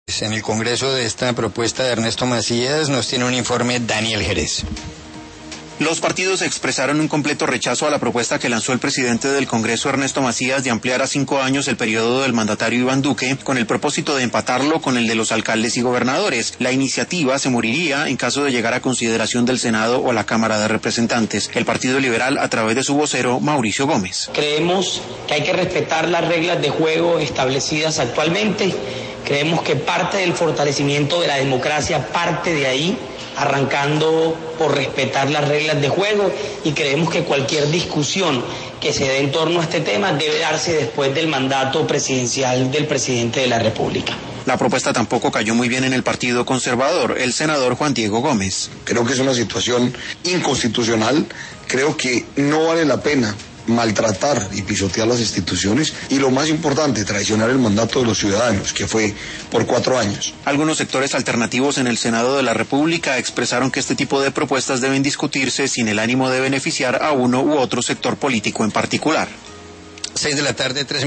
En el Congreso de esta propuesta de Ernesto Macías nos tiene un informe Daniel Jerez. Los partidos expresaron un completo rechazo a la propuesta que lanzó el presidente del Congreso, Ernesto Macías, de ampliar a 5 años el periodo del mandatario Iván Duque, con el propósito de empatarlo con el de los alcaldes y gobernadores. La iniciativa se moriría en caso de llegar a consideración del Senado o la Cámara de Representantes. El Partido Liberal, a través de su vocero, Mauricio Gómez. Creemos que hay que respetar las reglas de juego establecidas actualmente. Creemos que parte del fortalecimiento de la democracia parte de ahí, arrancando por respetar las reglas de juego, y creemos que cualquier discusión que se dé en torno a este tema debe darse después del mandato presidencial del presidente de la República. La propuesta tampoco cayó muy bien en el Partido Conservador. El senador Juan Diego Gómez. Creo que es una situación inconstitucional, creo que no vale la pena maltratar y pisotear las instituciones y, lo más importante, traicionar el mandato de los ciudadanos, que fue por 4 años. Algunos sectores alternativos en el Senado de la República expresaron que este tipo de propuestas deben discutirse sin el ánimo de beneficiar a uno u otro sector político en particular. 6 de la tarde, 3